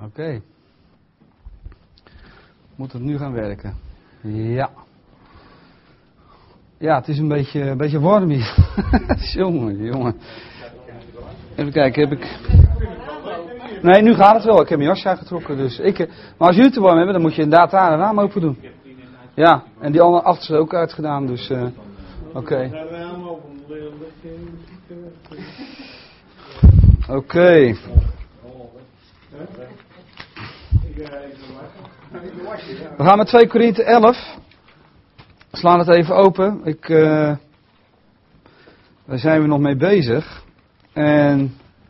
Oké. Moet het nu gaan werken? Ja. Ja, het is een beetje warm hier. jongen. Even kijken, heb ik... Nee, nu gaat het wel. Ik heb mijn jasje uitgetrokken. Dus maar als jullie het te warm hebben, dan moet je inderdaad daar een raam open doen. Ja, en die andere achter is ook uitgedaan. Dus, oké. Oké. We gaan met 2 Korinthe 11. We slaan het even open. Daar zijn we nog mee bezig. En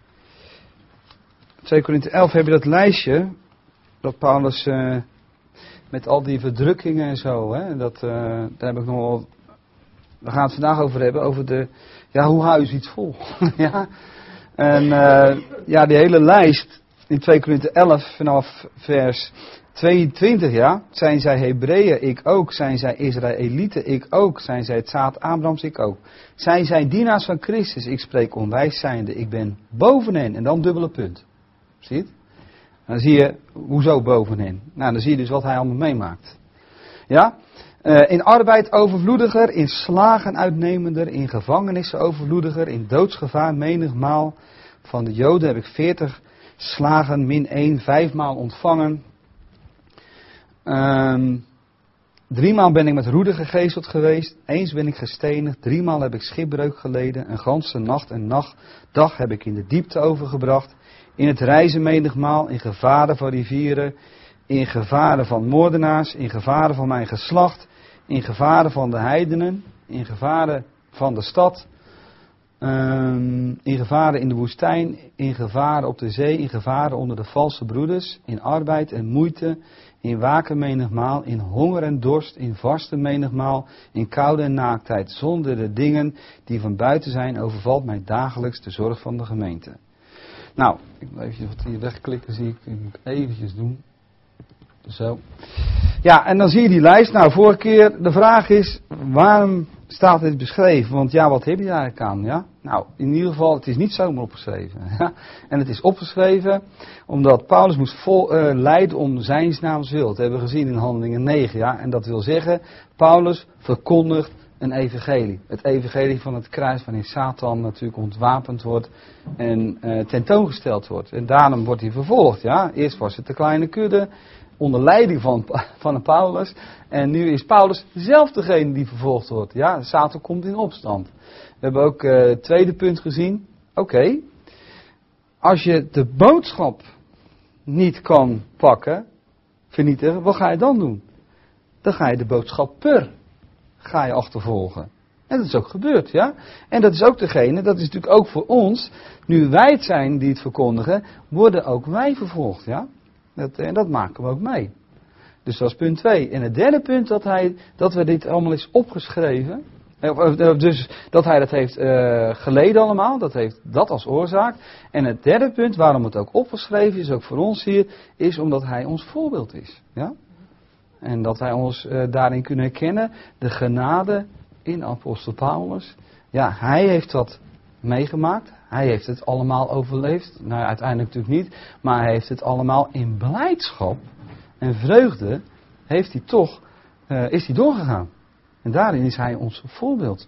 2 Korinthe 11 heb je dat lijstje. Dat Paulus met al die verdrukkingen en zo. Hè, daar heb ik nog wel... We gaan het vandaag over hebben. Over de... Ja, hoe hou je zoiets vol? Ja. En die hele lijst in 2 Korinthe 11 vanaf vers 22, ja. Zijn zij Hebreeën? Ik ook. Zijn zij Israëlieten? Ik ook. Zijn zij het zaad Abrahams? Ik ook. Zijn zij dienaars van Christus? Ik spreek onwijs zijnde. Ik ben boven hen. En dan dubbele punt. Zie je het? Dan zie je, hoezo boven hen? Nou, dan zie je dus wat hij allemaal meemaakt. Ja? In arbeid overvloediger, in slagen uitnemender, in gevangenissen overvloediger, in doodsgevaar menigmaal. Van de Joden heb ik 40 slagen min 1, 5 maal ontvangen. 3 maal ben ik met roede gegezeld geweest. Eens ben ik gestenigd. 3 maal heb ik schipbreuk geleden. Een ganse nacht en dag heb ik in de diepte overgebracht. In het reizen menigmaal, in gevaren van rivieren, in gevaren van moordenaars, in gevaren van mijn geslacht, in gevaren van de heidenen, in gevaren van de stad, in gevaren in de woestijn, in gevaren op de zee, in gevaren onder de valse broeders, in arbeid en moeite, in waken menigmaal, in honger en dorst, in vasten menigmaal, in koude en naaktheid. Zonder de dingen die van buiten zijn, overvalt mij dagelijks de zorg van de gemeente. Nou, ik moet even wat hier wegklikken, zie ik. Ik moet eventjes doen. Zo. Ja, en dan zie je die lijst. Nou, vorige keer, de vraag is, waarom staat dit beschreven? Want ja, wat heb je daar eigenlijk aan? Ja? Nou, in ieder geval, het is niet zomaar opgeschreven. Ja? En het is opgeschreven omdat Paulus moest lijden om zijns naams wil. Dat hebben we gezien in Handelingen 9. Ja? En dat wil zeggen, Paulus verkondigt een evangelie. Het evangelie van het kruis waarin Satan natuurlijk ontwapend wordt en tentoongesteld wordt. En daarom wordt hij vervolgd. Ja? Eerst was het de kleine kudde onder leiding van een Paulus. En nu is Paulus zelf degene die vervolgd wordt. Ja? Satan komt in opstand. We hebben ook het tweede punt gezien. Oké, als je de boodschap niet kan pakken, vernietigen, wat ga je dan doen? Dan ga je de boodschapper ga je achtervolgen. En dat is ook gebeurd, ja. En dat is ook degene, dat is natuurlijk ook voor ons, nu wij het zijn die het verkondigen, worden ook wij vervolgd, ja. En dat maken we ook mee. Dus dat is punt 2. En het derde punt, dat we dit allemaal is opgeschreven, dus dat hij dat heeft geleden allemaal, dat heeft dat als oorzaak. En het derde punt, waarom het ook opgeschreven is, ook voor ons hier, is omdat hij ons voorbeeld is, ja. En dat wij ons daarin kunnen herkennen. De genade in apostel Paulus. Ja, hij heeft dat meegemaakt. Hij heeft het allemaal overleefd. Nou, uiteindelijk natuurlijk niet. Maar hij heeft het allemaal in blijdschap en vreugde heeft hij toch, is hij doorgegaan. En daarin is hij ons voorbeeld.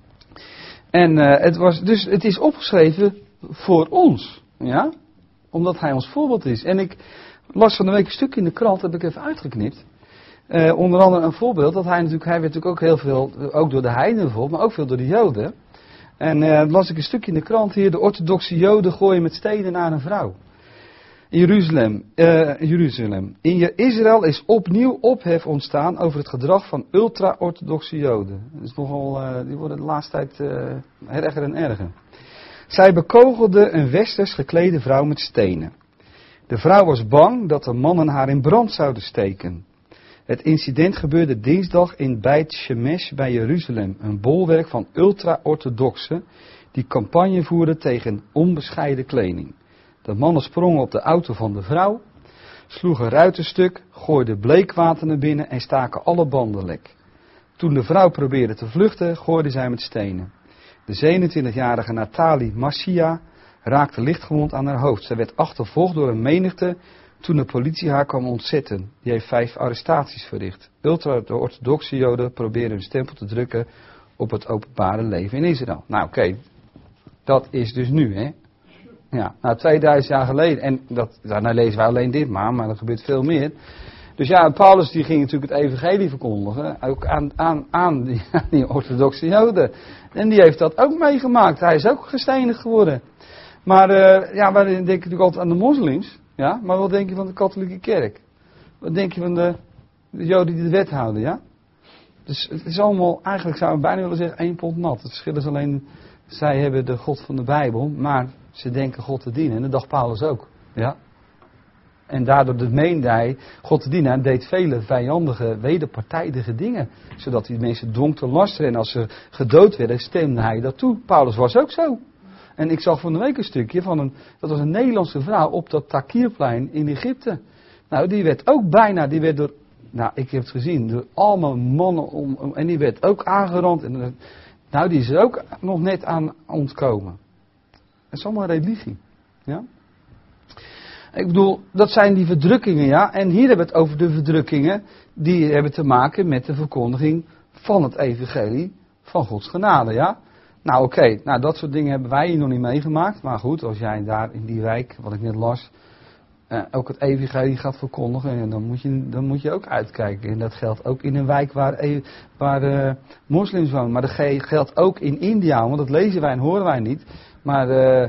En het is opgeschreven voor ons. Ja? Omdat hij ons voorbeeld is. En ik las van de week een stuk in de krant, heb ik even uitgeknipt. Onder andere een voorbeeld, dat hij werd natuurlijk ook heel veel, ook door de heidenen bijvoorbeeld, maar ook veel door de Joden. En las ik een stuk in de krant hier, de orthodoxe Joden gooien met stenen naar een vrouw. In Jeruzalem. In Israël is opnieuw ophef ontstaan over het gedrag van ultra-orthodoxe Joden. Dat is nogal, die worden de laatste tijd erger en erger. Zij bekogelde een westers geklede vrouw met stenen. De vrouw was bang dat de mannen haar in brand zouden steken. Het incident gebeurde dinsdag in Beit Shemesh bij Jeruzalem, een bolwerk van ultra-orthodoxen die campagne voerden tegen onbescheiden kleding. De mannen sprongen op de auto van de vrouw, sloegen ruiten stuk, gooiden bleekwater naar binnen en staken alle banden lek. Toen de vrouw probeerde te vluchten, gooide zij met stenen. De 27-jarige Nathalie Massia raakte lichtgewond aan haar hoofd. Zij werd achtervolgd door een menigte toen de politie haar kwam ontzetten. Die heeft 5 arrestaties verricht. Ultra-orthodoxe Joden proberen hun stempel te drukken op het openbare leven in Israël. Nou oké, dat is dus nu, hè. Ja, nou 2000 jaar geleden, en nou lezen wij alleen dit maar er gebeurt veel meer. Dus ja, Paulus die ging natuurlijk het evangelie verkondigen, ook aan die orthodoxe Joden. En die heeft dat ook meegemaakt, hij is ook gestenigd geworden. Maar ja, wij denken natuurlijk altijd aan de moslims, ja, maar wat denk je van de katholieke kerk? Wat denk je van de Joden die de wet houden, ja? Dus het is allemaal, eigenlijk zou ik bijna willen zeggen, 1 pond nat. Het verschil is alleen, zij hebben de God van de Bijbel, maar ze denken God te dienen. En dat dacht Paulus ook, ja. En daardoor meende hij God te dienen en deed vele vijandige, wederpartijdige dingen. Zodat hij de mensen dwong te lasteren. En als ze gedood werden, stemde hij dat toe. Paulus was ook zo. En ik zag van de week een stukje van dat was een Nederlandse vrouw op dat Takirplein in Egypte. Nou, die werd ook bijna, die werd door, nou ik heb het gezien, door allemaal mannen en die werd ook aangerand. En, nou, die is er ook nog net aan ontkomen. Het is allemaal religie. Ja? Ik bedoel, dat zijn die verdrukkingen, ja. En hier hebben we het over de verdrukkingen die hebben te maken met de verkondiging van het evangelie van Gods genade, ja. Nou oké, nou dat soort dingen hebben wij hier nog niet meegemaakt. Maar goed, als jij daar in die wijk, wat ik net las, ook het evangelie gaat verkondigen, dan moet je ook uitkijken. En dat geldt ook in een wijk waar moslims wonen. Maar dat geldt ook in India, want dat lezen wij en horen wij niet. Maar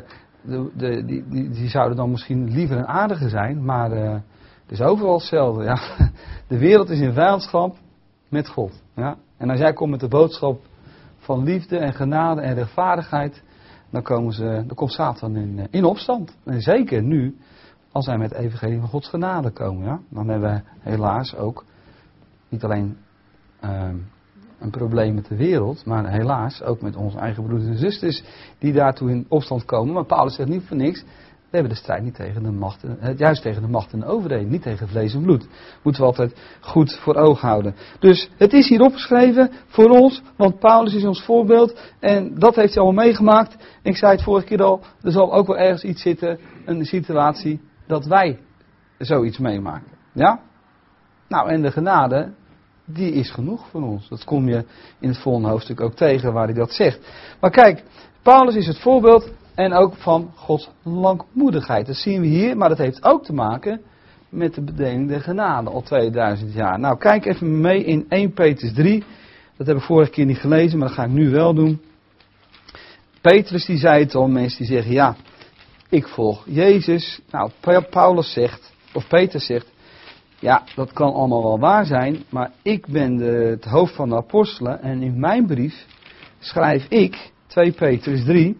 die zouden dan misschien liever en aardiger zijn, maar het is overal hetzelfde. Ja. De wereld is in vijandschap met God. Ja. En als jij komt met de boodschap van liefde en genade en rechtvaardigheid, dan komt Satan in opstand. En zeker nu, als wij met het evangelie van Gods genade komen. Ja. Dan hebben we helaas ook niet alleen een probleem met de wereld, maar helaas ook met onze eigen broeders en zusters die daartoe in opstand komen. Maar Paulus zegt niet voor niks, we hebben de strijd niet tegen de machten, juist tegen de machten en overheden, niet tegen vlees en bloed. Moeten we altijd goed voor ogen houden. Dus het is hier opgeschreven voor ons, want Paulus is ons voorbeeld en dat heeft hij allemaal meegemaakt. En ik zei het vorige keer al, er zal ook wel ergens iets zitten, een situatie, dat wij zoiets meemaken. Ja? Nou, en de genade, die is genoeg voor ons. Dat kom je in het volgende hoofdstuk ook tegen waar hij dat zegt. Maar kijk, Paulus is het voorbeeld en ook van Gods langmoedigheid. Dat zien we hier, maar dat heeft ook te maken met de bedeling der genade al 2000 jaar. Nou, kijk even mee in 1 Petrus 3. Dat heb ik vorige keer niet gelezen, maar dat ga ik nu wel doen. Petrus die zei het al, mensen die zeggen, ja, ik volg Jezus. Nou, Paulus zegt, of Petrus zegt, ja, dat kan allemaal wel waar zijn, maar ik ben het hoofd van de apostelen en in mijn brief schrijf ik, 2 Petrus 3,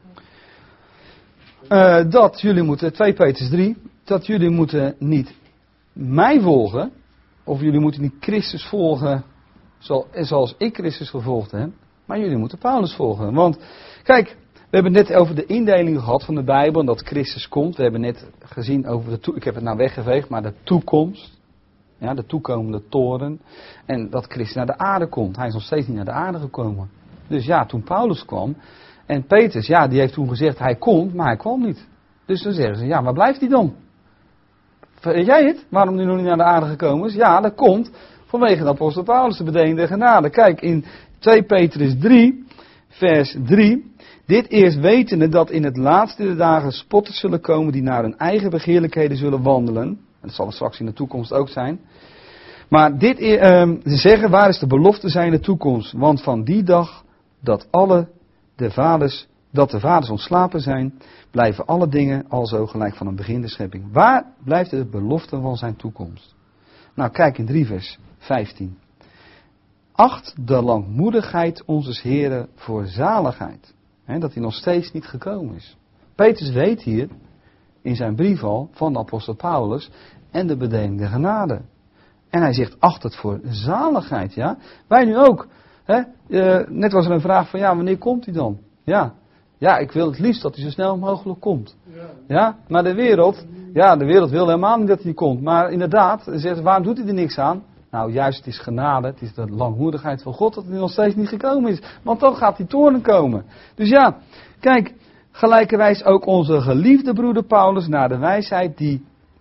dat jullie moeten, 2 Petrus 3, dat jullie moeten niet mij volgen, of jullie moeten niet Christus volgen zoals ik Christus gevolgd heb, maar jullie moeten Paulus volgen. Want, kijk, we hebben het net over de indeling gehad van de Bijbel en dat Christus komt. We hebben net gezien over ik heb het nou weggeveegd, maar de toekomst. Ja, de toekomende toren. En dat Christus naar de aarde komt. Hij is nog steeds niet naar de aarde gekomen. Dus ja, toen Paulus kwam. En Petrus, ja, die heeft toen gezegd hij komt, maar hij kwam niet. Dus dan zeggen ze, ja, waar blijft hij dan? Weet jij het? Waarom hij nog niet naar de aarde gekomen is? Ja, dat komt vanwege de apostel Paulus, de bedeling der genade. Kijk, in 2 Petrus 3, vers 3. Dit eerst wetende dat in het laatste der dagen spotters zullen komen die naar hun eigen begeerlijkheden zullen wandelen. En dat zal er straks in de toekomst ook zijn. Maar dit ze zeggen, waar is de belofte zijnde toekomst? Want van die dag dat de vaders ontslapen zijn, blijven alle dingen alzo gelijk van een begin der schepping. Waar blijft de belofte van zijn toekomst? Nou, kijk in 3 vers 15. Acht de langmoedigheid onzes Heren voor zaligheid. He, dat hij nog steeds niet gekomen is. Petrus weet hier in zijn brief al van de apostel Paulus en de bedeling der genade. En hij zegt, acht het voor zaligheid, ja. Wij nu ook. Hè? Net was er een vraag van, ja, wanneer komt hij dan? Ja, ik wil het liefst dat hij zo snel mogelijk komt. Ja, maar de wereld wil helemaal niet dat hij komt. Maar inderdaad, zegt, waarom doet hij er niks aan? Nou, juist, het is genade, het is de langmoedigheid van God dat hij nog steeds niet gekomen is. Want dan gaat die toorn komen. Dus ja, kijk, gelijkerwijs ook onze geliefde broeder Paulus naar de wijsheid die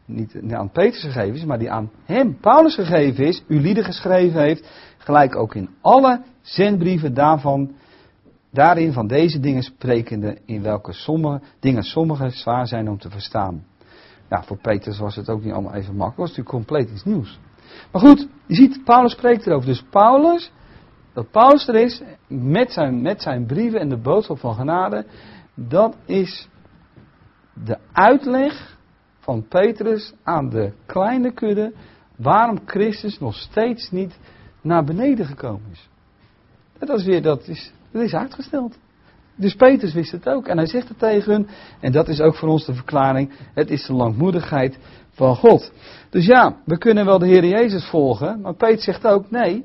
niet aan Petrus gegeven is, maar die aan hem, Paulus, gegeven is, u lieden geschreven heeft, gelijk ook in alle zendbrieven daarin van deze dingen sprekende, in welke sommige zwaar zijn om te verstaan. Ja, voor Petrus was het ook niet allemaal even makkelijk, het was natuurlijk compleet iets nieuws. Maar goed, je ziet, Paulus spreekt erover. Dus dat Paulus er is, met zijn brieven en de boodschap van genade, dat is de uitleg van Petrus aan de kleine kudde, waarom Christus nog steeds niet naar beneden gekomen is. Dat is uitgesteld. Dus Petrus wist het ook en hij zegt het tegen hun, en dat is ook voor ons de verklaring, het is de langmoedigheid van God. Dus ja, we kunnen wel de Heer Jezus volgen, maar Petrus zegt ook, nee,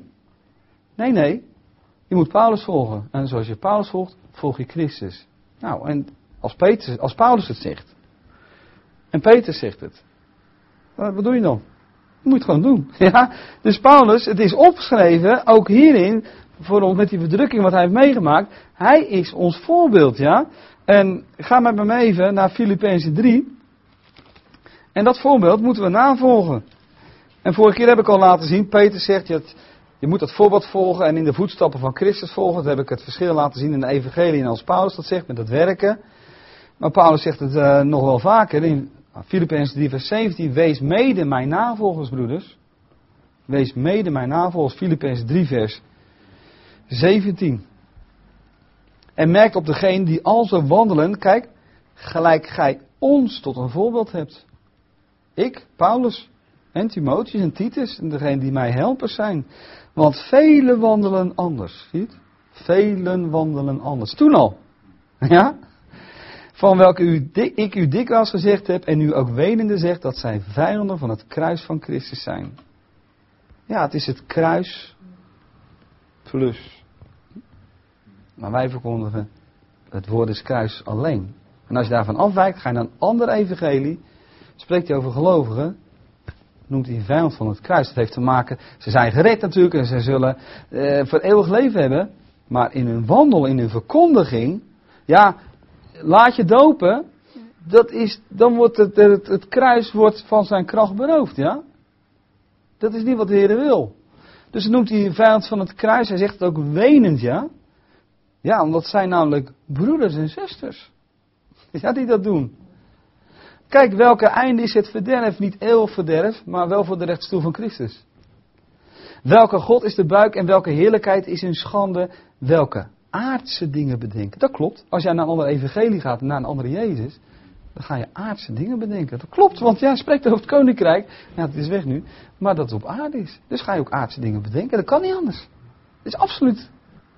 je moet Paulus volgen. En zoals je Paulus volgt, volg je Christus. Nou, en als Paulus het zegt, en Petrus zegt het, wat doe je dan? Je moet het gewoon doen. Ja? Dus Paulus, het is opgeschreven, ook hierin, voor ons met die verdrukking wat hij heeft meegemaakt, hij is ons voorbeeld, ja. En ga met me even naar Filippenzen 3. En dat voorbeeld moeten we navolgen. En vorige keer heb ik al laten zien, Petrus zegt, je moet dat voorbeeld volgen en in de voetstappen van Christus volgen. Dat heb ik het verschil laten zien in de evangelie en als Paulus dat zegt, met dat werken. Maar Paulus zegt het nog wel vaker in Filippenzen 3 vers 17, wees mede mijn navolgers, broeders. Wees mede mijn navolgers, Filippenzen 3 vers 17. En merkt op degene die alzo wandelen, kijk, gelijk gij ons tot een voorbeeld hebt. Ik, Paulus, en Timotheus en Titus, en degene die mij helpers zijn. Want velen wandelen anders, zie je het? Velen wandelen anders. Toen al. Ja? Van welke ik u dikwijls gezegd heb en u ook wenende zegt dat zij vijanden van het kruis van Christus zijn. Ja, het is het kruis plus. Maar wij verkondigen het woord is kruis alleen. En als je daarvan afwijkt, ga je naar een ander evangelie. Spreekt hij over gelovigen, noemt hij vijand van het kruis. Dat heeft te maken, ze zijn gered natuurlijk en ze zullen voor eeuwig leven hebben. Maar in hun wandel, in hun verkondiging, ja, laat je dopen, dan wordt het kruis wordt van zijn kracht beroofd, ja. Dat is niet wat de Heer wil. Dus dan noemt hij vijand van het kruis, hij zegt het ook wenend, ja. Ja, omdat zij namelijk broeders en zusters. Ja, die dat doen. Kijk, welke einde is het verderf? Niet eeuwig verderf, maar wel voor de rechtstoel van Christus. Welke God is de buik en welke heerlijkheid is hun schande? Welke aardse dingen bedenken? Dat klopt. Als jij naar een andere evangelie gaat, naar een andere Jezus, dan ga je aardse dingen bedenken. Dat klopt, want jij spreekt over het koninkrijk. Ja, het is weg nu, maar dat het op aarde is. Dus ga je ook aardse dingen bedenken. Dat kan niet anders. Dat is absoluut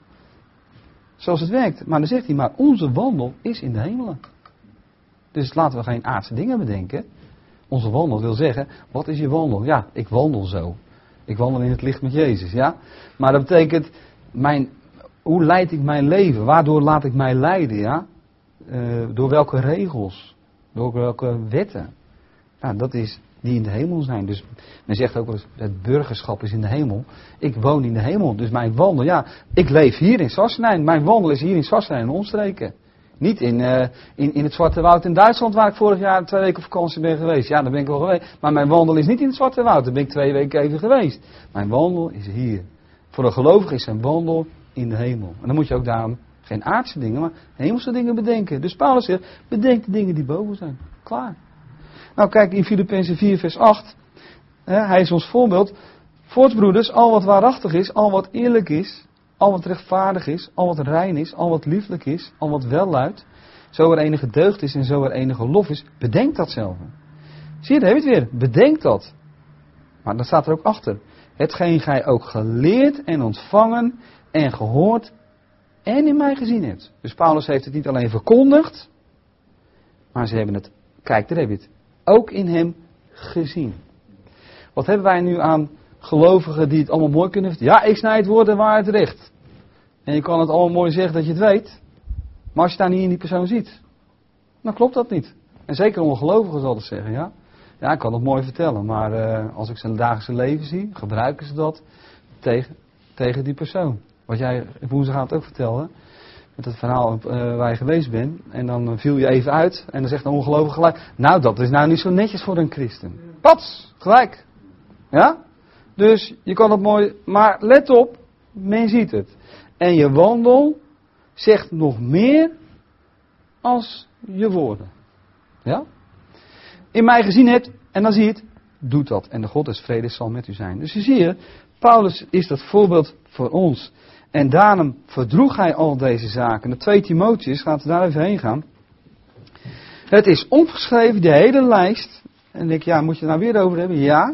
zoals het werkt. Maar dan zegt hij, maar onze wandel is in de hemelen. Dus laten we geen aardse dingen bedenken. Onze wandel wil zeggen, wat is je wandel? Ja, ik wandel zo. Ik wandel in het licht met Jezus, ja. Maar dat betekent, hoe leid ik mijn leven? Waardoor laat ik mij leiden, ja? Door welke regels? Door welke wetten? Nou, dat is die in de hemel zijn. Dus men zegt ook wel eens, het burgerschap is in de hemel. Ik woon in de hemel, dus mijn wandel, ja, ik leef hier in Sassenheim. Mijn wandel is hier in Sassenheim en omstreken. Niet in het Zwarte Woud in Duitsland, waar ik vorig jaar 2 weken op vakantie ben geweest. Ja, daar ben ik wel geweest. Maar mijn wandel is niet in het Zwarte Woud, daar ben ik 2 weken even geweest. Mijn wandel is hier. Voor een gelovige is zijn wandel in de hemel. En dan moet je ook daarom geen aardse dingen, maar hemelse dingen bedenken. Dus Paulus zegt, bedenk de dingen die boven zijn. Klaar. Nou kijk in Filippenzen 4 vers 8. Hij is ons voorbeeld. Voortbroeders, al wat waarachtig is, al wat eerlijk is, al wat rechtvaardig is, al wat rein is, al wat lieflijk is, al wat welluidt, zo er enige deugd is en zo er enige lof is, bedenk dat zelf. Zie je, daar heb je het weer. Bedenk dat. Maar dan staat er ook achter. Hetgeen gij ook geleerd en ontvangen en gehoord en in mij gezien hebt. Dus Paulus heeft het niet alleen verkondigd, maar ze hebben het, kijk, daar heb je het, ook in hem gezien. Wat hebben wij nu aan gelovigen die het allemaal mooi kunnen vertellen? Ja, ik snij het woord en waarheid recht. En je kan het allemaal mooi zeggen dat je het weet. Maar als je daar niet in die persoon ziet, dan klopt dat niet. En zeker ongelovigen zal dat zeggen, ja. Ja, ik kan het mooi vertellen, maar als ik zijn dagelijkse leven zie, gebruiken ze dat tegen die persoon. Wat jij woensdagavond ook vertelde. met het verhaal waar je geweest bent. En dan viel je even uit. En dan zegt een ongelovige gelijk. Nou, dat is nou niet zo netjes voor een christen. Pats, gelijk. Ja? Dus je kan het mooi. Maar let op, men ziet het. En je wandel zegt nog meer als je woorden. Ja? In mij gezien hebt, en dan zie je het, doet dat. En de God des vredes zal met u zijn. Dus je zie je, Paulus is dat voorbeeld voor ons. En daarom verdroeg hij al deze zaken. De 2 Timotheus, laten we daar even heen gaan. Het is opgeschreven, de hele lijst. En dan denk je, ja, moet je het nou weer over hebben? Ja.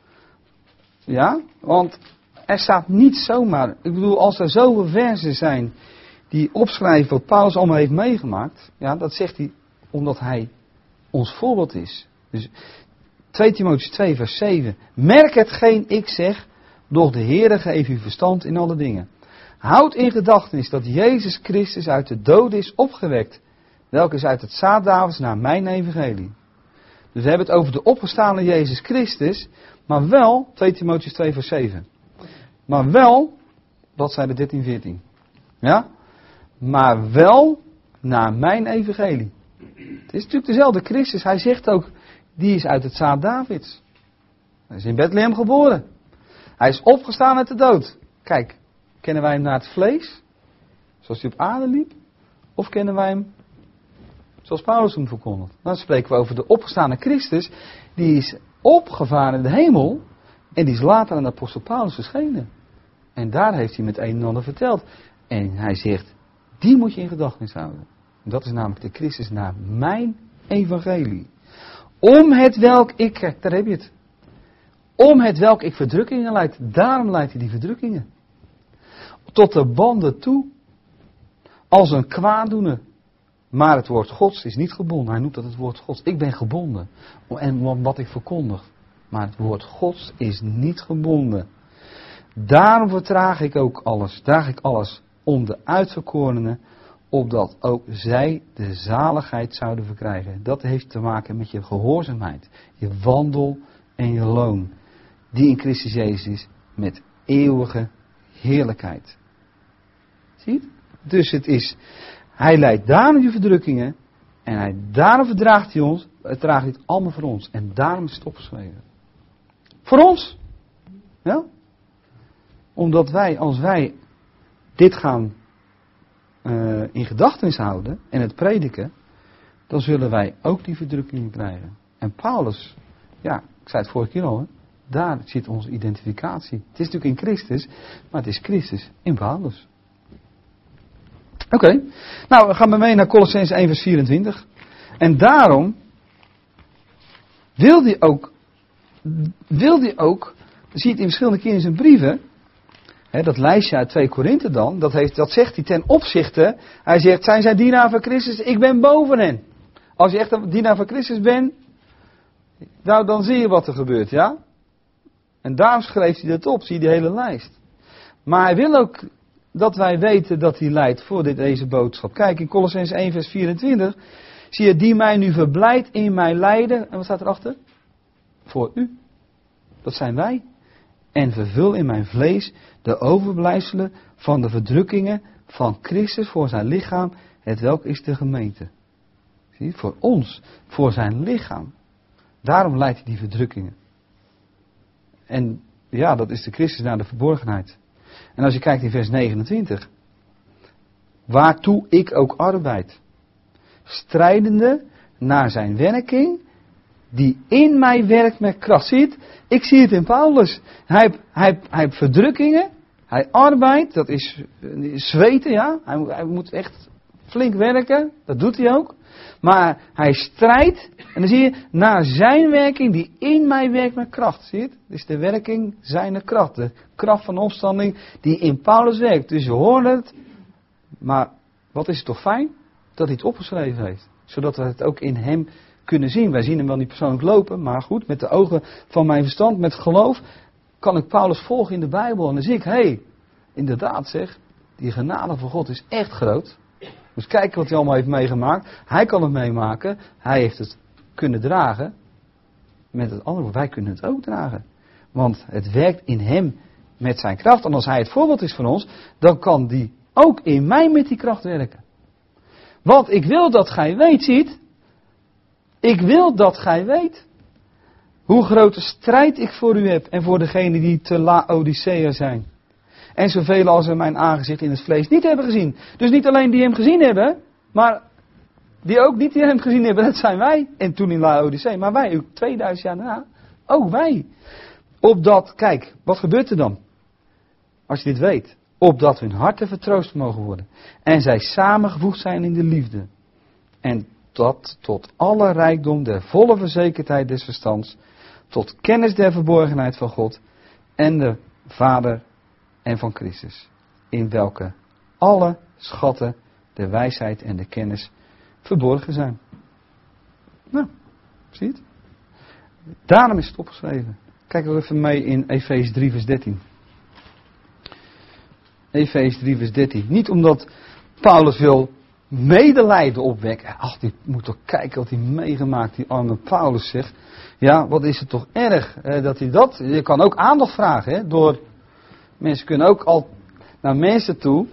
Ja, want er staat niet zomaar. Ik bedoel, als er zoveel versen zijn die opschrijven wat Paulus allemaal heeft meegemaakt. Ja, dat zegt hij omdat hij ons voorbeeld is. Dus 2 Timotheus 2 vers 7. Merk hetgeen ik zeg, doch de Heere geeft u verstand in alle dingen. Houd in gedachtenis dat Jezus Christus uit de doden is opgewekt. Welke is uit het zaad Davids naar mijn evangelie. Dus we hebben het over de opgestane Jezus Christus. Maar wel, 2 Timotheus 2 vers 7. Maar wel, dat zijn de 13, 14. Ja? Maar wel naar mijn evangelie. Het is natuurlijk dezelfde Christus. Hij zegt ook, die is uit het zaad Davids. Hij is in Bethlehem geboren. Hij is opgestaan uit de dood. Kijk, kennen wij hem naar het vlees? Zoals hij op aarde liep? Of kennen wij hem zoals Paulus hem verkondigt? Dan spreken we over de opgestane Christus. Die is opgevaren in de hemel. En die is later aan de apostel Paulus verschenen. En daar heeft hij met een en ander verteld. En hij zegt, die moet je in gedachtenis houden. En dat is namelijk de Christus naar mijn evangelie. Om het welk ik, daar heb je het. Om het welk ik verdrukkingen leid. Daarom leidt hij die verdrukkingen. Tot de banden toe. Als een kwaaddoener. Maar het woord Gods is niet gebonden. Hij noemt dat het woord Gods. Ik ben gebonden. En wat ik verkondig. Maar het woord Gods is niet gebonden. Daarom vertraag ik ook alles. Draag ik alles om de uitverkorenen. Opdat ook zij de zaligheid zouden verkrijgen. Dat heeft te maken met je gehoorzaamheid. Je wandel en je loon. Die in Christus Jezus is. Met eeuwige heerlijkheid. Zie je? Dus het is. Hij leidt daarom die verdrukkingen. En daarom verdraagt hij ons. Het draagt dit allemaal voor ons. En daarom is het opgeschreven. Voor ons. Ja? Omdat wij, als wij dit gaan in gedachtenis houden. En het prediken. Dan zullen wij ook die verdrukkingen krijgen. En Paulus. Ja, ik zei het vorige keer al. Hè, daar zit onze identificatie. Het is natuurlijk in Christus. Maar het is Christus in Paulus. Oké. Nou, we gaan maar mee naar Colossenzen 1 vers 24. En daarom wil hij ook, zie je het in verschillende keren in zijn brieven, hè, dat lijstje uit 2 Korinthe dan, dat zegt hij ten opzichte, hij zegt, zijn zij dienaar van Christus, ik ben boven hen. Als je echt een dienaar van Christus bent, nou dan zie je wat er gebeurt, ja. En daarom schreef hij dat op, zie je die hele lijst. Maar hij wil ook dat wij weten dat hij leidt voor deze boodschap. Kijk, in Colossenzen 1 vers 24 zie je, die mij nu verblijdt in mijn lijden. En wat staat erachter? Voor u. Dat zijn wij. En vervul in mijn vlees de overblijfselen van de verdrukkingen van Christus voor zijn lichaam, hetwelk is de gemeente. Zie je? Voor ons, voor zijn lichaam. Daarom leidt hij die verdrukkingen. En ja, dat is de Christus naar de verborgenheid. En als je kijkt in vers 29. Waartoe ik ook arbeid. Strijdende naar zijn werking. Die in mij werkt met kracht. Zie je het? Ik zie het in Paulus. Hij heeft verdrukkingen. Hij arbeidt. Dat is zweten, ja. Hij moet echt flink werken. Dat doet hij ook. Maar hij strijdt. En dan zie je naar zijn werking die in mij werkt met kracht. Zie je het? Het is de werking zijner kracht. De kracht van de opstanding die in Paulus werkt. Dus je hoort het. Maar wat is het toch fijn dat hij het opgeschreven heeft. Zodat we het ook in hem kunnen zien. Wij zien hem wel niet persoonlijk lopen. Maar goed, met de ogen van mijn verstand, met geloof, kan ik Paulus volgen in de Bijbel. En dan zie ik, hé, inderdaad zeg, die genade van God is echt groot. Dus kijk wat hij allemaal heeft meegemaakt. Hij kan het meemaken. Hij heeft het kunnen dragen. Met het andere woord, wij kunnen het ook dragen. Want het werkt in hem met zijn kracht. En als hij het voorbeeld is van ons, dan kan die ook in mij met die kracht werken. Want ik wil dat gij weet, ziet. Ik wil dat gij weet hoe grote strijd ik voor u heb en voor degenen die te Laodicea zijn. En zoveel als er mijn aangezicht in het vlees niet hebben gezien. Dus niet alleen die hem gezien hebben, maar die ook niet die hem gezien hebben, dat zijn wij. En toen in Laodicea, maar wij, ook 2000 jaar daarna, ook wij. Opdat, kijk, wat gebeurt er dan? Als je dit weet. Opdat hun harten vertroost mogen worden. En zij samengevoegd zijn in de liefde. En dat tot alle rijkdom der volle verzekerdheid des verstands. Tot kennis der verborgenheid van God. En de Vader en van Christus. In welke alle schatten, de wijsheid en de kennis verborgen zijn. Nou, zie je het? Daarom is het opgeschreven. Kijk er even mee in Efeze 3 vers 13. Efeze 3 vers 13. Niet omdat Paulus wil medelijden opwekken. Ach, die moet toch kijken wat hij meegemaakt, die arme Paulus zegt. Ja, wat is het toch erg dat hij dat... Je kan ook aandacht vragen, hè, door... Mensen kunnen ook al naar mensen toe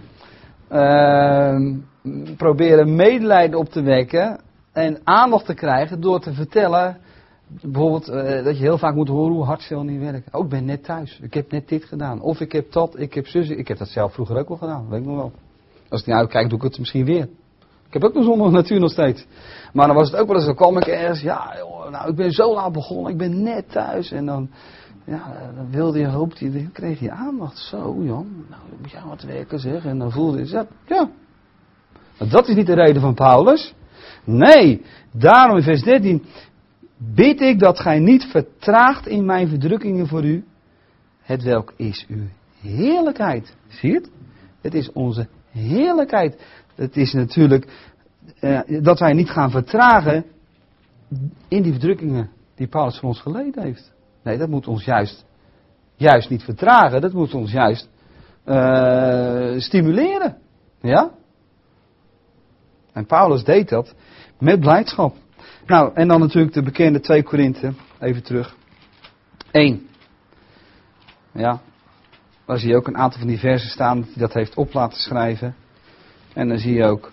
proberen medelijden op te wekken en aandacht te krijgen door te vertellen, bijvoorbeeld dat je heel vaak moet horen hoe hard ze wel niet werken. Oh, ik ben net thuis, ik heb net dit gedaan, of ik heb dat, ik heb zus, ik heb dat zelf vroeger ook wel gedaan, weet ik nog wel. Als ik niet uitkijk, doe ik het misschien weer. Ik heb ook een zondige natuur nog steeds. Maar dan was het ook wel eens, dan kwam ik ergens, ja, joh, nou, ik ben zo laat begonnen, ik ben net thuis en dan... Ja, dan wilde je, hoopte je, dan kreeg je aandacht. Zo, Jan, nou moet jij wat werken zeg. En dan voelde je, ja. Maar dat is niet de reden van Paulus. Nee, daarom in vers 13. Bid ik dat gij niet vertraagt in mijn verdrukkingen voor u. Hetwelk is uw heerlijkheid. Zie je het? Het is onze heerlijkheid. Het is natuurlijk dat wij niet gaan vertragen in die verdrukkingen die Paulus voor ons geleden heeft. Nee, dat moet ons juist niet vertragen. Dat moet ons juist stimuleren. Ja? En Paulus deed dat met blijdschap. Nou, en dan natuurlijk de bekende 2 Korinthe. Even terug. 1. Ja. Daar zie je ook een aantal van die versen staan dat hij dat heeft op laten schrijven. En dan zie je ook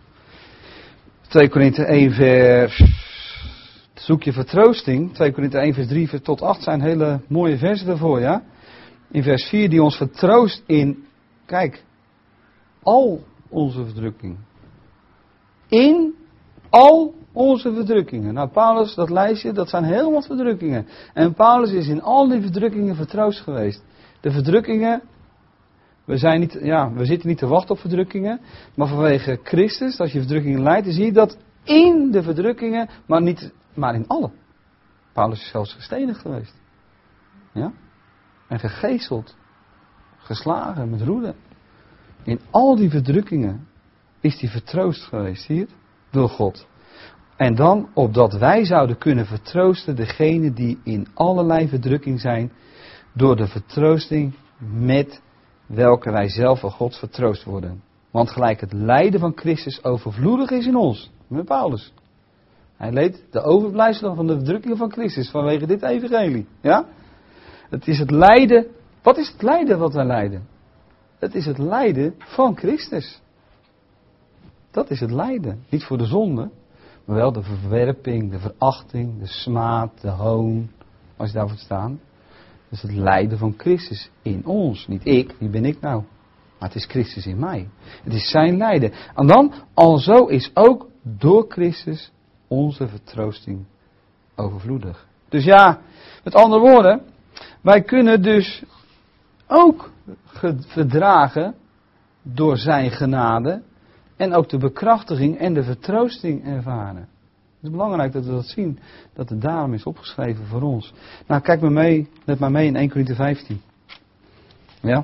2 Korinthe 1 vers... Zoek je vertroosting. 2 Korinthe 1 vers 3 tot 8 zijn hele mooie versen daarvoor, ja. In vers 4 die ons vertroost in, kijk, al onze verdrukking. In al onze verdrukkingen. Nou, Paulus, dat lijstje, dat zijn heel wat verdrukkingen. En Paulus is in al die verdrukkingen vertroost geweest. De verdrukkingen, we zitten niet te wachten op verdrukkingen, maar vanwege Christus, als je verdrukkingen lijdt, dan zie je dat in de verdrukkingen, maar in alle. Paulus is zelfs gestenigd geweest. Ja? En gegezeld. Geslagen met roeden. In al die verdrukkingen is hij vertroost geweest. Zie je het? Door God. En dan opdat wij zouden kunnen vertroosten degenen die in allerlei verdrukking zijn. Door de vertroosting met welke wij zelf van God vertroost worden. Want gelijk het lijden van Christus overvloedig is in ons. Met Paulus. Hij leed de overblijfselen van de verdrukkingen van Christus vanwege dit evangelie. Ja? Het is het lijden. Wat is het lijden wat wij lijden? Het is het lijden van Christus. Dat is het lijden. Niet voor de zonde, maar wel de verwerping, de verachting, de smaad, de hoon. Als je daarvoor staat. Dat is het lijden van Christus in ons. Niet ik, wie ben ik nou? Maar het is Christus in mij. Het is zijn lijden. En dan, alzo is ook door Christus onze vertroosting overvloedig. Dus ja, met andere woorden, wij kunnen dus ook verdragen door zijn genade en ook de bekrachtiging en de vertroosting ervaren. Het is belangrijk dat we dat zien, dat het daarom is opgeschreven voor ons. Nou, kijk let maar mee in 1 Korinthe 15. Ja.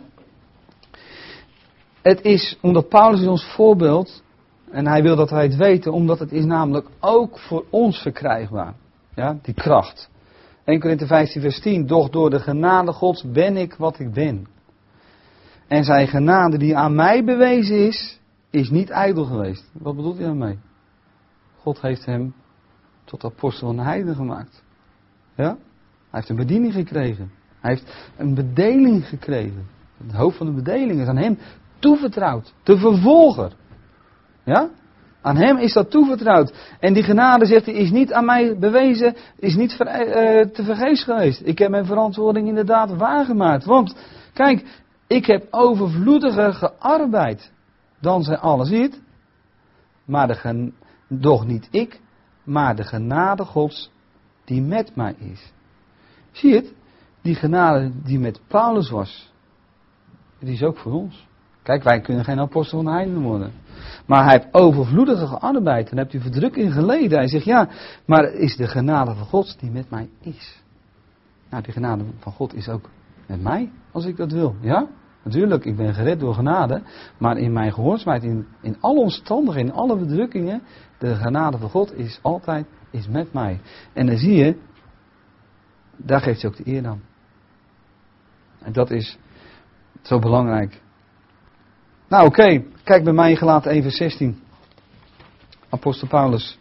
Het is, omdat Paulus is ons voorbeeld, en hij wil dat wij het weten, omdat het is namelijk ook voor ons verkrijgbaar. Ja, die kracht. 1 Korinthe 15 vers 10. Doch door de genade Gods ben ik wat ik ben. En zijn genade die aan mij bewezen is niet ijdel geweest. Wat bedoelt hij daarmee? God heeft hem tot apostel van de heidenen gemaakt. Ja? Hij heeft een bediening gekregen. Hij heeft een bedeling gekregen. Het hoofd van de bedeling is aan hem toevertrouwd. De vervolger. Ja? Aan hem is dat toevertrouwd. En die genade, zegt hij, is niet aan mij bewezen, is niet te vergeefs geweest. Ik heb mijn verantwoording inderdaad waargemaakt. Want, kijk, ik heb overvloediger gearbeid dan zij allen ziet. Maar doch niet ik, maar de genade Gods die met mij is. Zie je het? Die genade die met Paulus was, die is ook voor ons. Kijk, wij kunnen geen apostel van de heidenen worden. Maar hij heeft overvloediger gearbeid en heeft u verdrukking geleden. Hij zegt, ja, maar het is de genade van God die met mij is. Nou, die genade van God is ook met mij, als ik dat wil. Ja, natuurlijk, ik ben gered door genade. Maar in mijn gehoorzaamheid, in alle omstandigheden, in alle verdrukkingen, de genade van God is altijd met mij. En dan zie je, daar geeft hij ook de eer aan. En dat is zo belangrijk. Nou oké, kijk bij mij in Galaten 1 vers 16. Apostel Paulus.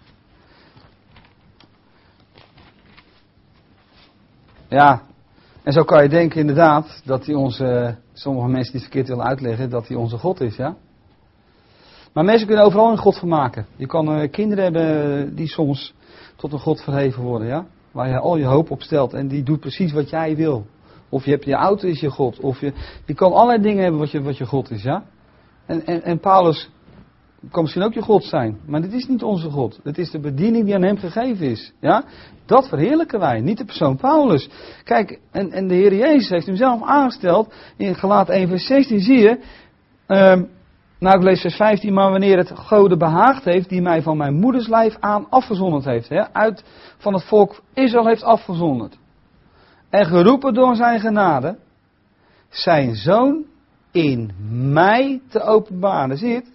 Ja, en zo kan je denken inderdaad dat hij sommige mensen die het verkeerd willen uitleggen, dat hij onze God is, ja. Maar mensen kunnen overal een God van maken. Je kan kinderen hebben die soms tot een God verheven worden, ja. Waar je al je hoop op stelt en die doet precies wat jij wil. Of je hebt je auto is je God. Of je kan allerlei dingen hebben wat je God is, ja. En Paulus kan misschien ook je God zijn. Maar dit is niet onze God. Het is de bediening die aan hem gegeven is. Ja? Dat verheerlijken wij. Niet de persoon Paulus. Kijk, en de Heer Jezus heeft hem zelf aangesteld. In Galaten 1 vers 16 zie je. Nou, ik lees vers 15. Maar wanneer het Gode behaagd heeft. Die mij van mijn moeders lijf aan afgezonderd heeft. Hè? Uit van het volk Israël heeft afgezonderd. En geroepen door zijn genade. Zijn zoon in mij te openbaren. Zie je het?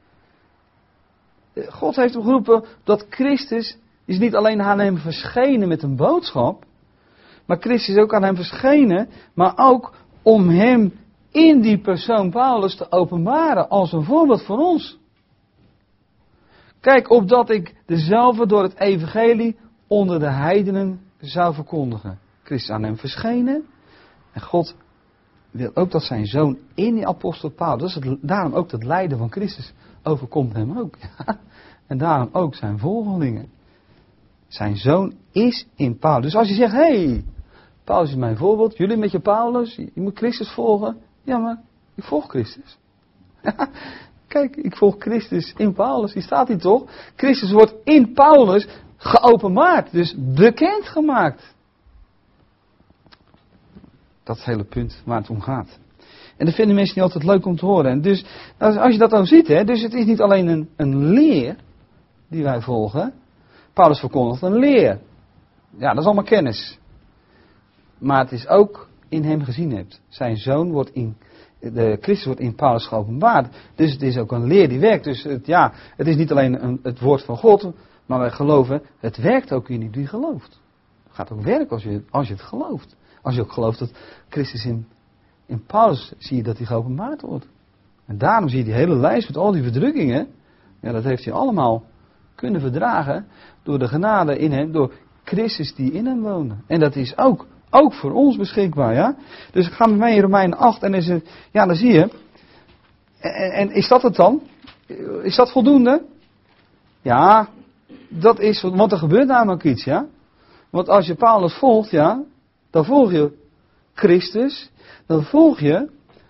God heeft hem geroepen dat Christus is niet alleen aan hem verschenen met een boodschap. Maar Christus is ook aan hem verschenen. Maar ook om hem in die persoon Paulus te openbaren als een voorbeeld voor ons. Kijk, opdat ik dezelfde door het evangelie onder de heidenen zou verkondigen. Christus is aan hem verschenen. En God wil ook dat zijn zoon in die apostel Paulus. Daarom ook dat lijden van Christus overkomt hem ook. En daarom ook zijn volgelingen. Zijn zoon is in Paulus. Dus als je zegt, hey, Paulus is mijn voorbeeld. Jullie met je Paulus, je moet Christus volgen. Ja, maar ik volg Christus. Kijk, ik volg Christus in Paulus. Die staat hier toch? Christus wordt in Paulus geopenbaard. Dus bekendgemaakt. Dat is het hele punt waar het om gaat. En dat vinden mensen niet altijd leuk om te horen. En dus, als je dat dan ziet, hè, dus het is niet alleen een leer die wij volgen. Paulus verkondigt een leer. Ja, dat is allemaal kennis. Maar het is ook in hem gezien hebt. Zijn zoon wordt Christus wordt in Paulus geopenbaard. Dus het is ook een leer die werkt. Dus het is niet alleen het woord van God, maar wij geloven, het werkt ook in die gelooft. Het gaat ook werken als je het gelooft. Als je ook gelooft dat Christus in Paulus, zie je dat hij geopenbaard wordt. En daarom zie je die hele lijst met al die verdrukkingen. Ja, dat heeft hij allemaal kunnen verdragen door de genade in hem, door Christus die in hem woonde. En dat is ook voor ons beschikbaar, ja. Dus ik ga met mij in Romeinen 8 en dan zie je. En is dat het dan? Is dat voldoende? Ja, dat is, want er gebeurt namelijk iets, ja. Want als je Paulus volgt, ja, dan volg je Christus, dan volg je,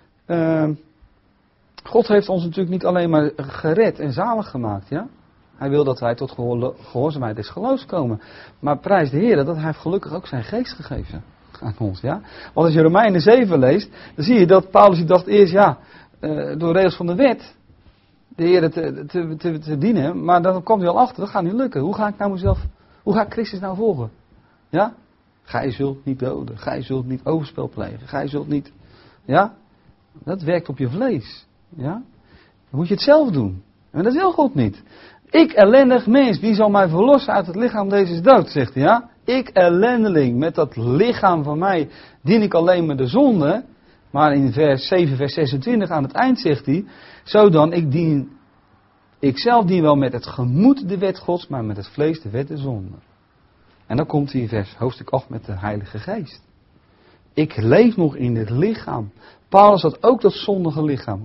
God heeft ons natuurlijk niet alleen maar gered en zalig gemaakt, ja. Hij wil dat wij tot gehoorzaamheid des geloofs komen. Maar prijs de Heer dat hij heeft gelukkig ook zijn geest gegeven aan ons, ja. Want als je Romeinen 7 leest, dan zie je dat Paulus dacht eerst, door regels van de wet, de Heer te dienen, maar dan kwam hij al achter, dat gaat niet lukken. Hoe ga ik Christus nou volgen? Ja? Gij zult niet doden. Gij zult niet overspel plegen. Gij zult niet... Ja? Dat werkt op je vlees. Ja? Dan moet je het zelf doen. En dat wil God niet. Ik ellendig mens, wie zal mij verlossen uit het lichaam deze dood, zegt hij. Ja? Ik ellendeling, met dat lichaam van mij dien ik alleen maar de zonde. Maar in vers 7, vers 26 aan het eind zegt hij, zodan ik zelf dien wel met het gemoed de wet Gods, maar met het vlees de wet de zonde. En dan komt hij in hoofdstuk 8 met de Heilige Geest. Ik leef nog in dit lichaam. Paulus had ook dat zondige lichaam.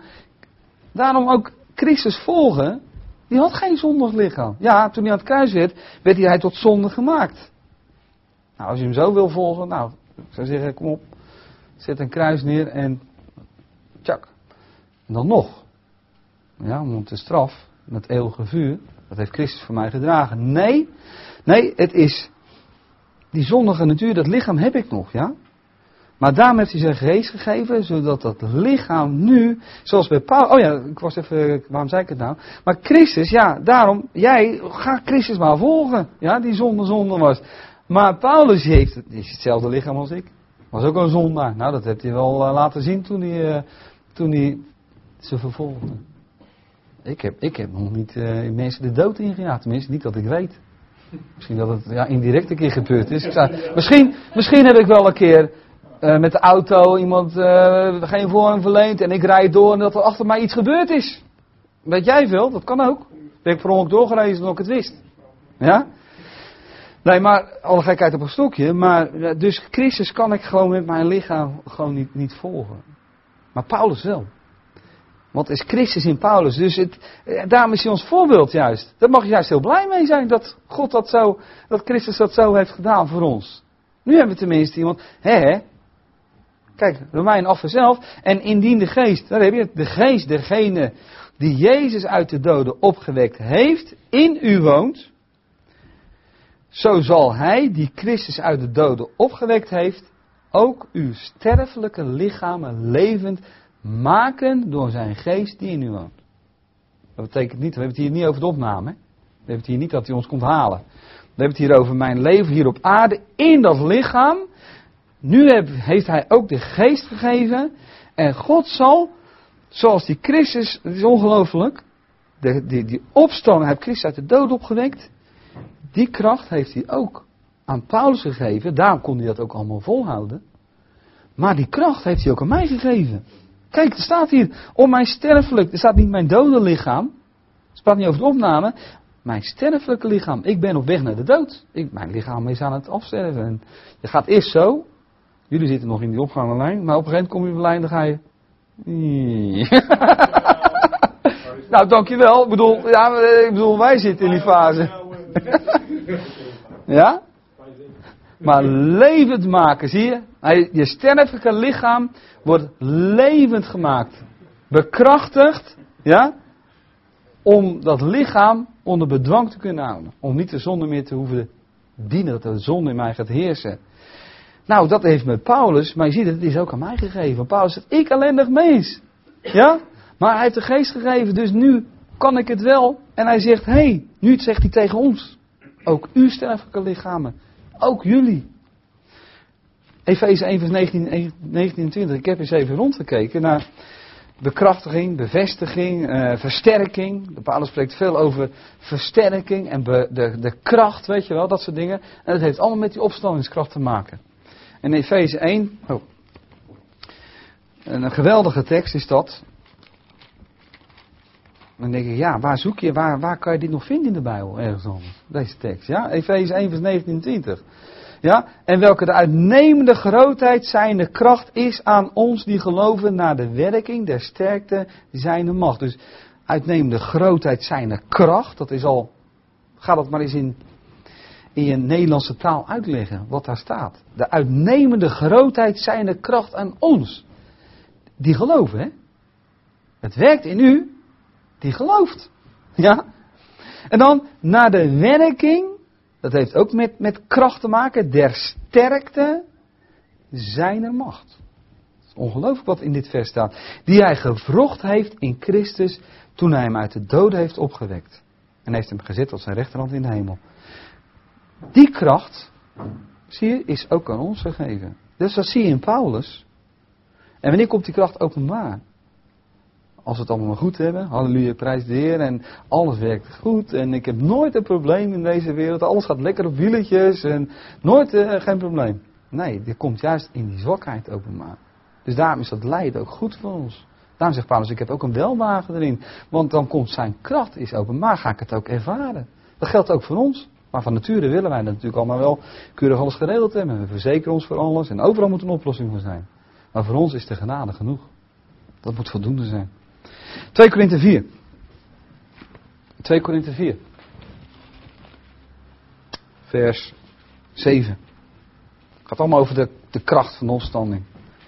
Daarom ook Christus volgen. Die had geen zondig lichaam. Ja, toen hij aan het kruis werd hij tot zonde gemaakt. Nou, als je hem zo wil volgen, nou, ik zou zeggen, kom op. Zet een kruis neer en tjak. En dan nog. Ja, want de straf, met eeuwige vuur, dat heeft Christus voor mij gedragen. Nee, het is die zondige natuur, dat lichaam heb ik nog, ja. Maar daarom heeft hij zijn geest gegeven, zodat dat lichaam nu, zoals bij Paulus, oh ja, ik was even, waarom zei ik het nou? Maar Christus, ja, daarom, jij, ga Christus maar volgen, ja, die zonde was. Maar Paulus is hetzelfde lichaam als ik. Was ook een zondaar. Nou, dat heeft hij wel laten zien toen hij ze vervolgde. Ik heb nog niet mensen de dood ingejaagd, tenminste niet dat ik weet. Misschien dat het indirect een keer gebeurd is. Misschien heb ik wel een keer met de auto iemand geen voorrang verleend en ik rijd door en dat er achter mij iets gebeurd is. Weet jij veel? Dat kan ook. Ben ik per ongeluk doorgerezen dan ik het wist. Ja? Nee, maar alle gekheid op een stokje. Maar dus Christus kan ik gewoon met mijn lichaam gewoon niet volgen. Maar Paulus wel. Want is Christus in Paulus. Dus daarom is hij ons voorbeeld juist. Daar mag je juist heel blij mee zijn. Dat God dat Christus dat zo heeft gedaan voor ons. Nu hebben we tenminste iemand. Kijk, Romeinen 8 zelf. En indien de geest. Daar heb je het. De geest, degene die Jezus uit de doden opgewekt heeft. In u woont. Zo zal hij die Christus uit de doden opgewekt heeft. Ook uw sterfelijke lichamen levend maken door zijn geest die in u woont. Dat betekent niet, we hebben het hier niet over de opname. We hebben het hier niet dat hij ons komt halen. We hebben het hier over mijn leven hier op aarde in dat lichaam. Nu heeft hij ook de geest gegeven. En God zal, zoals die Christus, het is ongelooflijk. Die opstanding heeft Christus uit de dood opgewekt. Die kracht heeft hij ook aan Paulus gegeven. Daarom kon hij dat ook allemaal volhouden. Maar die kracht heeft hij ook aan mij gegeven. Kijk, er staat hier, om mijn sterfelijk, er staat niet mijn dode lichaam. Het staat niet over de opname. Mijn sterfelijke lichaam, ik ben op weg naar de dood. Mijn lichaam is aan het afsterven. En je gaat eerst zo, jullie zitten nog in die opgaande lijn, maar op een gegeven moment kom je op de lijn, dan ga je... Nou, dankjewel. Ik bedoel, wij zitten in die fase. Ja? Maar levend maken, zie je? Je sterfelijke lichaam wordt levend gemaakt. Bekrachtigd, ja? Om dat lichaam onder bedwang te kunnen houden. Om niet de zonde meer te hoeven dienen, dat de zonde in mij gaat heersen. Nou, dat heeft met Paulus, maar je ziet het is ook aan mij gegeven. Paulus zegt, ik ellendig mens. Ja? Maar hij heeft de geest gegeven, dus nu kan ik het wel. En hij zegt, nu zegt hij tegen ons. Ook uw sterfelijke lichamen. Ook jullie. Efeze 1 vers 19 en 20. Ik heb eens even rondgekeken naar bekrachtiging, bevestiging, versterking. De Paulus spreekt veel over versterking en de kracht, weet je wel, dat soort dingen. En dat heeft allemaal met die opstandingskracht te maken. En Efeze 1, een geweldige tekst is dat. Dan denk ik, waar zoek je, waar kan je dit nog vinden in de Bijbel? Ergens anders, deze tekst. Ja? Efeze 1 vers 19 en 20. Ja? En welke de uitnemende grootheid zijnde kracht is aan ons die geloven naar de werking der sterkte zijnde macht. Dus uitnemende grootheid zijnde kracht, dat is al, ga dat maar eens in je Nederlandse taal uitleggen, wat daar staat. De uitnemende grootheid zijnde kracht aan ons. Die geloven, hè. Het werkt in u. Die gelooft. Ja. En dan naar de werking. Dat heeft ook met kracht te maken. Der sterkte zijner macht. Het is ongelooflijk wat in dit vers staat. Die hij gewrocht heeft in Christus. Toen hij hem uit de doden heeft opgewekt. En heeft hem gezet op zijn rechterhand in de hemel. Die kracht, zie je, is ook aan ons gegeven. Dus dat zie je in Paulus. En wanneer komt die kracht openbaar? Als we het allemaal maar goed hebben, halleluja, prijs de Heer en alles werkt goed en ik heb nooit een probleem in deze wereld, alles gaat lekker op wieletjes en nooit geen probleem. Nee, dit komt juist in die zwakheid openbaar. Dus daarom is dat lijden ook goed voor ons. Daarom zegt Paulus, ik heb ook een welbehagen erin, want dan komt zijn kracht is openbaar, ga ik het ook ervaren. Dat geldt ook voor ons. Maar van nature willen wij dat natuurlijk allemaal wel keurig alles geregeld hebben. We verzekeren ons voor alles en overal moet een oplossing voor zijn. Maar voor ons is de genade genoeg. Dat moet voldoende zijn. 2 Korinthe 4. 2 Korinthe 4. Vers 7. Het gaat allemaal over de kracht van de opstanding.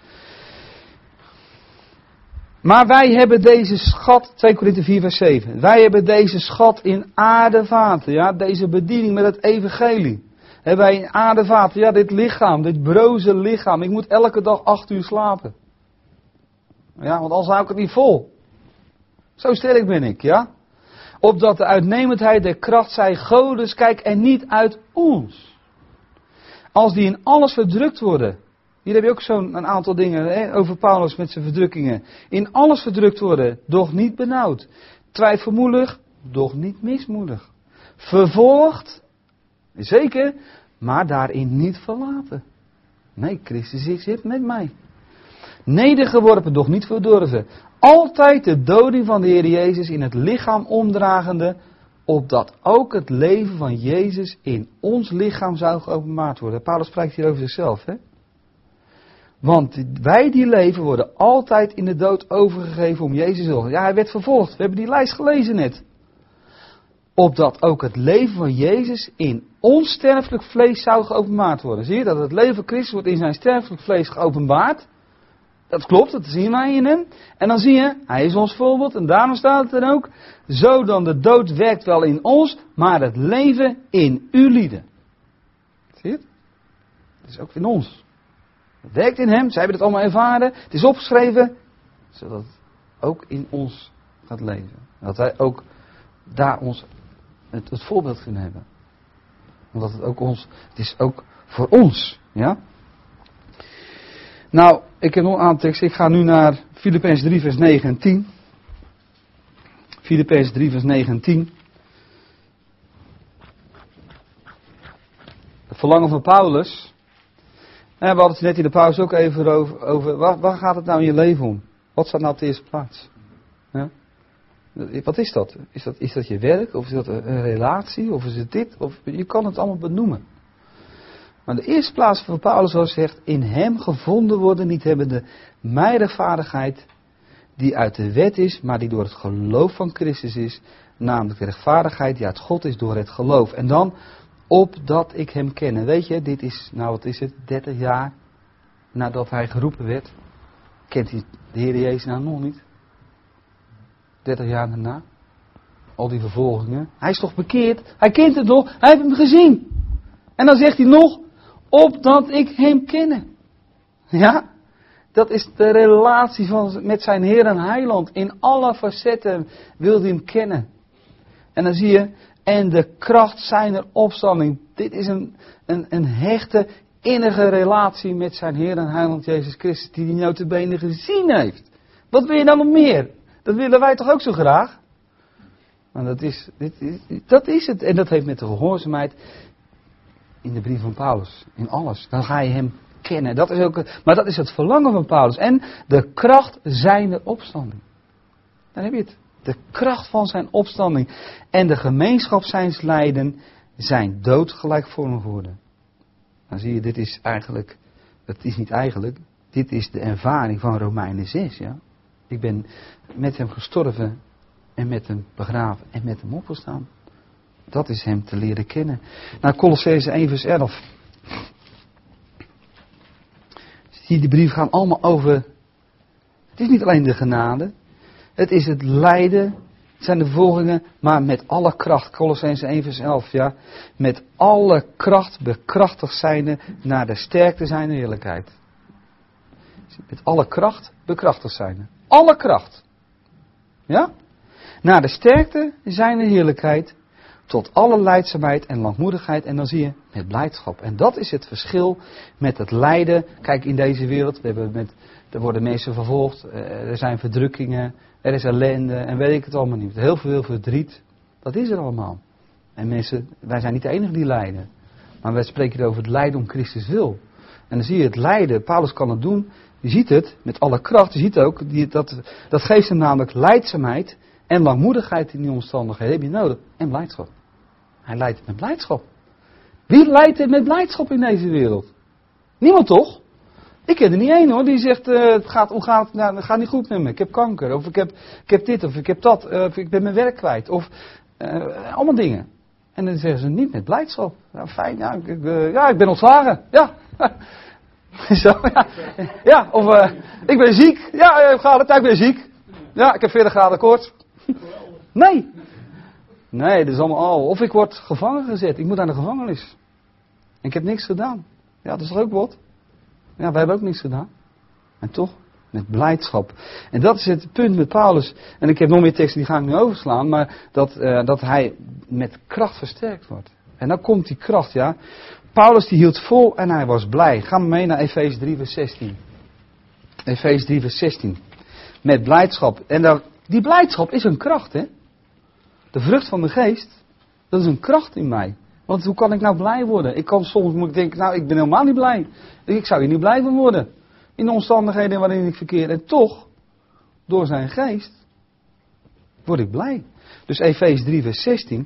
Maar wij hebben deze schat, 2 Korinthe 4 vers 7. Wij hebben deze schat in aardevaten. Ja, deze bediening met het evangelie. Hebben wij in aardevaten. Ja, dit lichaam, dit broze lichaam. Ik moet elke dag 8 uur slapen. Ja, want anders hou ik het niet vol. Zo sterk ben ik, ja. Opdat de uitnemendheid der kracht zij Godes, kijk, en niet uit ons. Als die in alles verdrukt worden. Hier heb je ook zo'n aantal dingen over Paulus met zijn verdrukkingen. In alles verdrukt worden, doch niet benauwd. Twijfelmoedig, doch niet mismoedig. Vervolgd, zeker, maar daarin niet verlaten. Nee, Christus zit met mij. Nedergeworpen, doch niet verdorven. Altijd de doding van de Heer Jezus in het lichaam omdragende, opdat ook het leven van Jezus in ons lichaam zou geopenbaard worden. Paulus spreekt hier over zichzelf, hè? Want wij die leven worden altijd in de dood overgegeven om Jezus wil. Ja, hij werd vervolgd. We hebben die lijst gelezen net. Opdat ook het leven van Jezus in ons sterfelijk vlees zou geopenbaard worden. Zie je dat het leven van Christus wordt in zijn sterfelijk vlees geopenbaard? Dat klopt, dat zien wij in hem. En dan zie je, hij is ons voorbeeld en daarom staat het er ook. Zo dan de dood werkt wel in ons, maar het leven in u lieden. Zie je het? Het is ook in ons. Het werkt in hem, zij hebben het allemaal ervaren. Het is opgeschreven, zodat het ook in ons gaat leven. Dat wij ook daar ons het voorbeeld kunnen hebben. Omdat het is ook voor ons. Ja? Nou, ik heb nog een aantal teksten. Ik ga nu naar Filippenzen 3 vers 9 en 10. Filippenzen 3 vers 9 en 10. Het verlangen van Paulus. We hadden het net in de pauze ook even over waar gaat het nou in je leven om? Wat staat nou op de eerste plaats? Ja? Wat is dat? Is dat je werk? Of is dat een relatie? Of is het dit? Of, je kan het allemaal benoemen. Maar de eerste plaats van Paulus zoals zegt, in hem gevonden worden, niet hebbende mij rechtvaardigheid die uit de wet is, maar die door het geloof van Christus is, namelijk de rechtvaardigheid die uit God is door het geloof. En dan, opdat ik hem ken. Weet je, dit is, nou wat is het, 30 jaar nadat hij geroepen werd. Kent hij de Heer Jezus nou nog niet? 30 jaar daarna. Al die vervolgingen. Hij is toch bekeerd? Hij kent het nog. Hij heeft hem gezien. En dan zegt hij nog, opdat ik hem ken. Ja? Dat is de relatie met zijn Heer en Heiland. In alle facetten wil hij hem kennen. En dan zie je, en de kracht zijner opstanding. Dit is een hechte, innige relatie met zijn Heer en Heiland Jezus Christus. Die hij nota bene gezien heeft. Wat wil je dan nog meer? Dat willen wij toch ook zo graag? Maar dat is het. En dat heeft met de gehoorzaamheid in de brief van Paulus. In alles. Dan ga je hem kennen. Maar dat is het verlangen van Paulus. En de kracht zijner opstanding. Dan heb je het. De kracht van zijn opstanding. En de gemeenschap zijns lijden zijn dood gelijkvormig worden. Dan zie je, dit is eigenlijk, het is niet eigenlijk, dit is de ervaring van Romeinen 6. Ja? Ik ben met hem gestorven en met hem begraven en met hem opgestaan. Dat is hem te leren kennen. Nou, Kolossenzen 1 vers 11. Die brief gaan allemaal over, het is niet alleen de genade. Het is het lijden, het zijn de vervolgingen, maar met alle kracht. Kolossenzen 1 vers 11, ja. Met alle kracht bekrachtigd zijnde naar de sterkte zijner heerlijkheid. Met alle kracht bekrachtigd zijnde. Alle kracht. Ja? Naar de sterkte zijner heerlijkheid, tot alle lijdzaamheid en langmoedigheid. En dan zie je met blijdschap. En dat is het verschil met het lijden. Kijk, in deze wereld, er worden mensen vervolgd, er zijn verdrukkingen, er is ellende en weet ik het allemaal niet. Heel veel verdriet, dat is er allemaal. En mensen, wij zijn niet de enigen die lijden. Maar wij spreken over het lijden om Christus wil. En dan zie je het lijden, Paulus kan het doen, je ziet het met alle kracht, je ziet ook, dat geeft hem namelijk lijdzaamheid en langmoedigheid in die omstandigheden, heb je nodig. En blijdschap. Hij lijdt met blijdschap. Wie leidt er met blijdschap in deze wereld? Niemand toch? Ik ken er niet één hoor, die zegt, het gaat niet goed met me. Ik heb kanker, of ik heb dit, of ik heb dat, of ik ben mijn werk kwijt. Of allemaal dingen. En dan zeggen ze niet met blijdschap. Nou, fijn, ik ben ontslagen. Ja. Zo, ja. Ja, of ik ben ziek. Ja, ik ben ziek. Ja, ik heb 40 graden koorts. Nee. Nee, dat is allemaal Of ik word gevangen gezet. Ik moet naar de gevangenis. En ik heb niks gedaan. Ja, dat is toch ook wat? Ja, wij hebben ook niks gedaan. En toch, met blijdschap. En dat is het punt met Paulus. En ik heb nog meer teksten, die ga ik nu overslaan. Maar dat hij met kracht versterkt wordt. En dan komt die kracht, ja. Paulus die hield vol en hij was blij. Ga maar mee naar Efeze 3 vers 16. Efeze 3 vers 16. Met blijdschap. En die blijdschap is een kracht, hè. De vrucht van de geest, dat is een kracht in mij. Want hoe kan ik nou blij worden? Soms moet ik denken, ik ben helemaal niet blij. Ik zou hier niet blij van worden. In de omstandigheden waarin ik verkeer. En toch, door zijn geest, word ik blij. Dus Efeze 3 vers 16.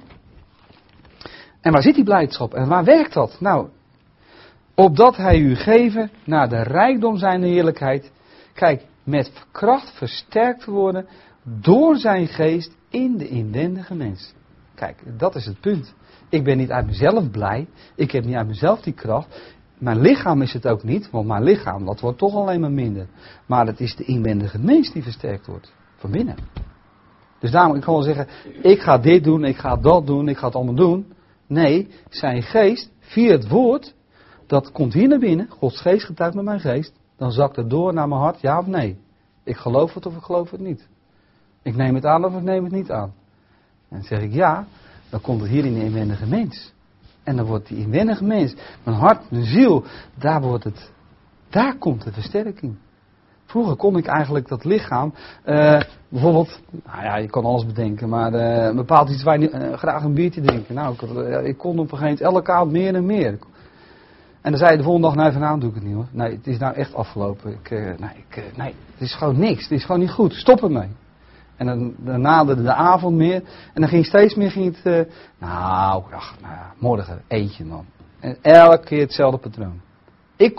En waar zit die blijdschap? En waar werkt dat? Nou, opdat hij u geven naar de rijkdom zijn heerlijkheid. Kijk, met kracht versterkt te worden door zijn geest in de inwendige mens. Kijk, dat is het punt. Ik ben niet uit mezelf blij. Ik heb niet uit mezelf die kracht. Mijn lichaam is het ook niet. Want mijn lichaam, dat wordt toch alleen maar minder. Maar het is de inwendige mens die versterkt wordt. Van binnen. Dus daarom, ik kan wel zeggen, ik ga dit doen, ik ga dat doen, ik ga het allemaal doen. Nee, zijn geest, via het woord, dat komt hier naar binnen. Gods geest getuigt met mijn geest. Dan zakt het door naar mijn hart, ja of nee. Ik geloof het of ik geloof het niet. Ik neem het aan of ik neem het niet aan. En dan zeg ik ja, dan komt het hier in de inwendige mens. En dan wordt die inwendige mens, mijn hart, mijn ziel, daar komt de versterking. Vroeger kon ik eigenlijk dat lichaam, bijvoorbeeld, je kan alles bedenken, maar een bepaald iets waar je graag een biertje drinken. Nou, ik kon op een gegeven moment elke avond meer en meer. En dan zei je de volgende dag, nee, vanavond doe ik het niet hoor. Nee, het is nou echt afgelopen. Nee, het is gewoon niks. Het is gewoon niet goed. Stop ermee. En dan naderde de avond meer. En dan ging steeds meer, morgen eentje dan. En elke keer hetzelfde patroon. Ik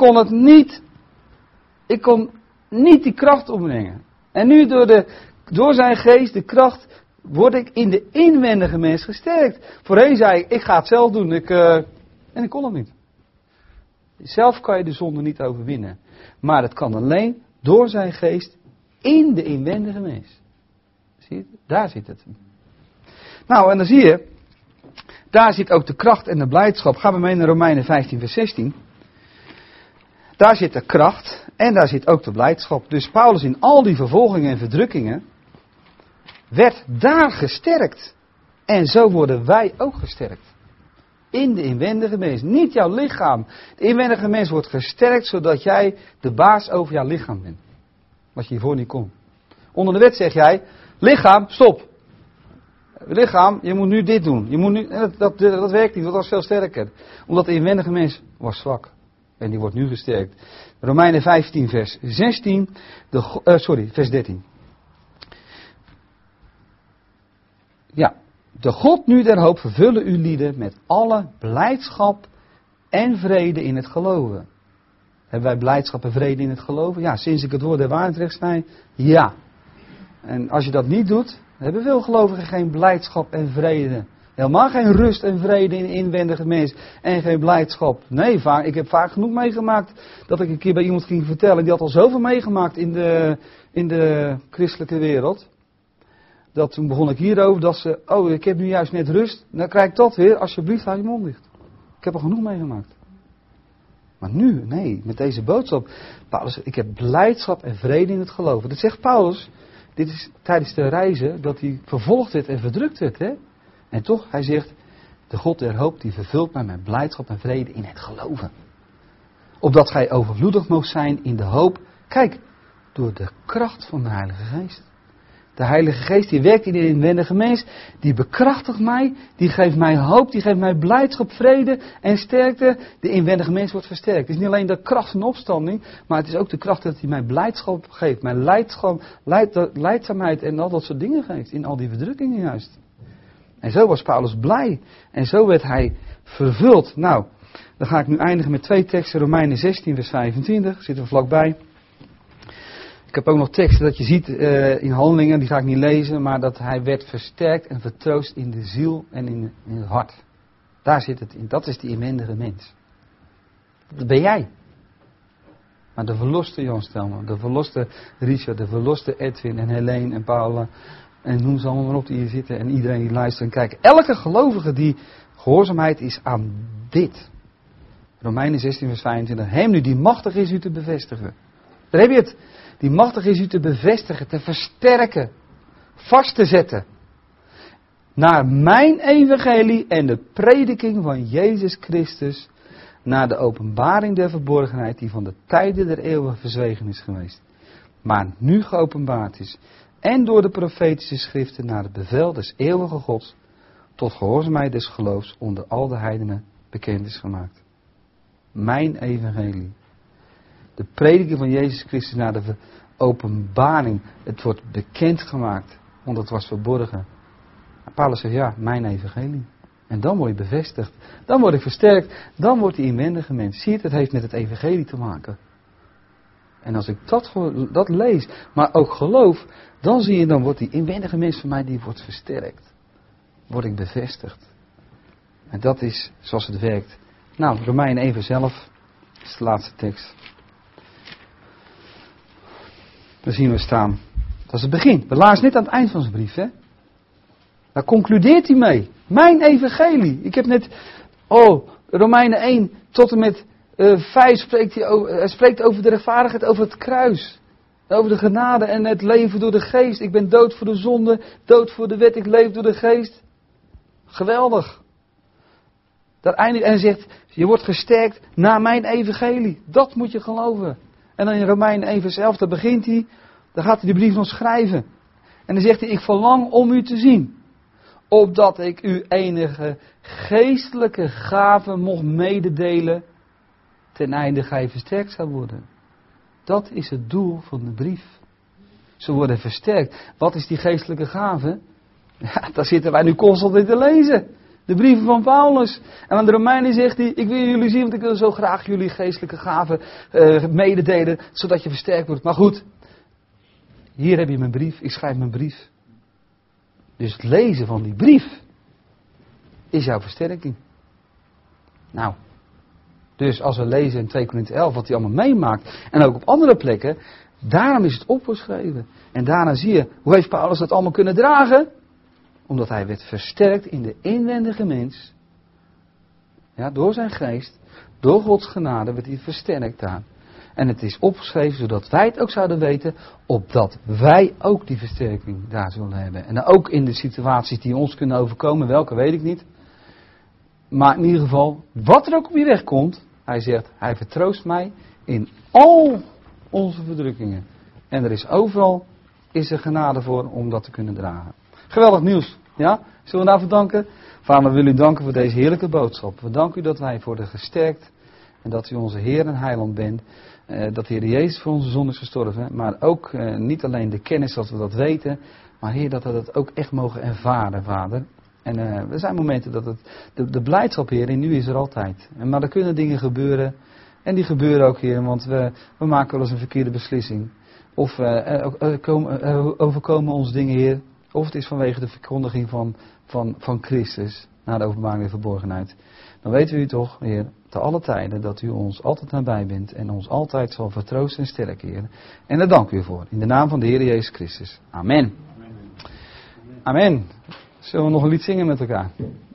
kon niet die kracht opbrengen. En nu door zijn geest, de kracht, word ik in de inwendige mens gesterkt. Voorheen zei ik ga het zelf doen. En ik kon het niet. Zelf kan je de zonde niet overwinnen. Maar het kan alleen door zijn geest in de inwendige mens. Zie je? Daar zit het. Nou, en dan zie je, daar zit ook de kracht en de blijdschap. Gaan we mee naar Romeinen 15 vers 16. Daar zit de kracht en daar zit ook de blijdschap. Dus Paulus in al die vervolgingen en verdrukkingen werd daar gesterkt. En zo worden wij ook gesterkt. In de inwendige mens. Niet jouw lichaam. De inwendige mens wordt gesterkt zodat jij de baas over jouw lichaam bent. Wat je hiervoor niet kon. Onder de wet zeg jij, lichaam, stop. Lichaam, je moet nu dit doen. Je moet nu, dat werkt niet, dat was veel sterker. Omdat de inwendige mens was zwak. En die wordt nu gesterkt. Romeinen 15 vers 16. Vers 13. Ja. De God nu der hoop vervullen uw lieden met alle blijdschap en vrede in het geloven. Hebben wij blijdschap en vrede in het geloven? Ja, sinds ik het woord der waarheid rechtsnijd, ja. En als je dat niet doet, hebben veel gelovigen geen blijdschap en vrede. Helemaal geen rust en vrede in de inwendige mens. En geen blijdschap. Nee, ik heb vaak genoeg meegemaakt dat ik een keer bij iemand ging vertellen. Die had al zoveel meegemaakt in de christelijke wereld. Dat toen begon ik hierover dat ze, ik heb nu juist net rust. Dan krijg ik dat weer, alsjeblieft, hou je mond dicht. Ik heb er genoeg meegemaakt. Maar nu, nee, met deze boodschap. Paulus, ik heb blijdschap en vrede in het geloven. Dat zegt Paulus, dit is tijdens de reizen dat hij vervolgd werd en verdrukt werd. Hè? En toch, hij zegt, de God der hoop die vervult mij met blijdschap en vrede in het geloven. Opdat gij overvloedig moogt zijn in de hoop. Kijk, door de kracht van de Heilige Geest. De Heilige Geest die werkt in de inwendige mens, die bekrachtigt mij, die geeft mij hoop, die geeft mij blijdschap, vrede en sterkte. De inwendige mens wordt versterkt. Het is niet alleen de kracht van opstanding, maar het is ook de kracht dat hij mij blijdschap geeft, mij leidzaamheid en al dat soort dingen geeft, in al die verdrukkingen juist. En zo was Paulus blij en zo werd hij vervuld. Nou, Dan ga ik nu eindigen met 2 teksten. Romeinen 16 vers 25. Zitten we vlakbij. Ik heb ook nog teksten dat je ziet in Handelingen. Die ga ik niet lezen. Maar dat hij werd versterkt en vertroost in de ziel en in het hart. Daar zit het in. Dat is die inwendige mens. Dat ben jij. Maar de verloste Jan Stelman, de verloste Richard, de verloste Edwin en Helene en Paula. En noem ze allemaal maar op die hier zitten. En iedereen die luistert en kijkt. Elke gelovige die gehoorzaamheid is aan dit. Romeinen 16 vers 25. Hem nu die machtig is u te bevestigen. Daar heb je het. Die machtig is u te bevestigen, te versterken. Vast te zetten. Naar mijn evangelie en de prediking van Jezus Christus. Naar de openbaring der verborgenheid die van de tijden der eeuwen verzwegen is geweest. Maar nu geopenbaard is. En door de profetische schriften naar het bevel des eeuwige Gods. Tot gehoorzaamheid des geloofs onder al de heidenen bekend is gemaakt. Mijn evangelie. De prediking van Jezus Christus naar de openbaring. Het wordt bekendgemaakt. Want het was verborgen. Paulus zegt ja, mijn evangelie. En dan word je bevestigd. Dan word ik versterkt. Dan wordt die inwendige mens. Zie je het heeft met het evangelie te maken. En als ik dat lees, maar ook geloof, dan zie je, dan wordt die inwendige mens van mij, die wordt versterkt. Word ik bevestigd. En dat is zoals het werkt. Nou, Romeinen 1 zelf is de laatste tekst. Daar zien we staan. Dat is het begin. We lazen net aan het eind van zijn brief, hè. Daar concludeert hij mee. Mijn evangelie. Ik heb net, Romeinen 1 tot en met 5 spreekt over de rechtvaardigheid, over het kruis. Over de genade en het leven door de geest. Ik ben dood voor de zonde, dood voor de wet, ik leef door de geest. Geweldig. Daar eindigt en zegt, je wordt gesterkt naar mijn evangelie. Dat moet je geloven. En dan in Romeinen 1 vers 11, daar begint hij, daar gaat hij de brief nog schrijven. En dan zegt hij, ik verlang om u te zien. Opdat ik u enige geestelijke gaven mocht mededelen, ten einde gij versterkt zou worden. Dat is het doel van de brief. Ze worden versterkt. Wat is die geestelijke gave? Ja, daar zitten wij nu constant in te lezen. De brieven van Paulus. En aan de Romeinen zegt hij, ik wil jullie zien, want ik wil zo graag jullie geestelijke gaven mededelen, zodat je versterkt wordt. Maar goed, hier heb je mijn brief, ik schrijf mijn brief. Dus het lezen van die brief is jouw versterking. Nou, dus als we lezen in 2 Korinthe 11 wat hij allemaal meemaakt, en ook op andere plekken, daarom is het opgeschreven. En daarna zie je, hoe heeft Paulus dat allemaal kunnen dragen? Omdat hij werd versterkt in de inwendige mens. Ja, door zijn geest, door Gods genade werd hij versterkt daar. En het is opgeschreven zodat wij het ook zouden weten, opdat wij ook die versterking daar zullen hebben. En ook in de situaties die ons kunnen overkomen, welke weet ik niet. Maar in ieder geval, wat er ook op je weg komt, hij zegt, hij vertroost mij in al onze verdrukkingen. En er is overal, is er genade voor om dat te kunnen dragen. Geweldig nieuws, ja? Zullen we daarvoor danken? Vader, we willen u danken voor deze heerlijke boodschap. We danken u dat wij worden gesterkt en dat u onze Heer en Heiland bent. Dat de Heer Jezus voor onze zonde is gestorven. Maar ook niet alleen de kennis dat we dat weten. Maar Heer, dat we dat ook echt mogen ervaren, Vader. En er zijn momenten dat het, de blijdschap, Heer, in u is er altijd. Maar er kunnen dingen gebeuren. En die gebeuren ook, Heer, want we maken wel eens een verkeerde beslissing. Of overkomen ons dingen, Heer. Of het is vanwege de verkondiging van Christus. Naar de openbaring der verborgenheid. Dan weten u toch, Heer, te alle tijden dat u ons altijd nabij bent. En ons altijd zal vertroosten en sterken, Heer. En daar dank u voor. In de naam van de Heer Jezus Christus. Amen. Amen. Zullen we nog een lied zingen met elkaar?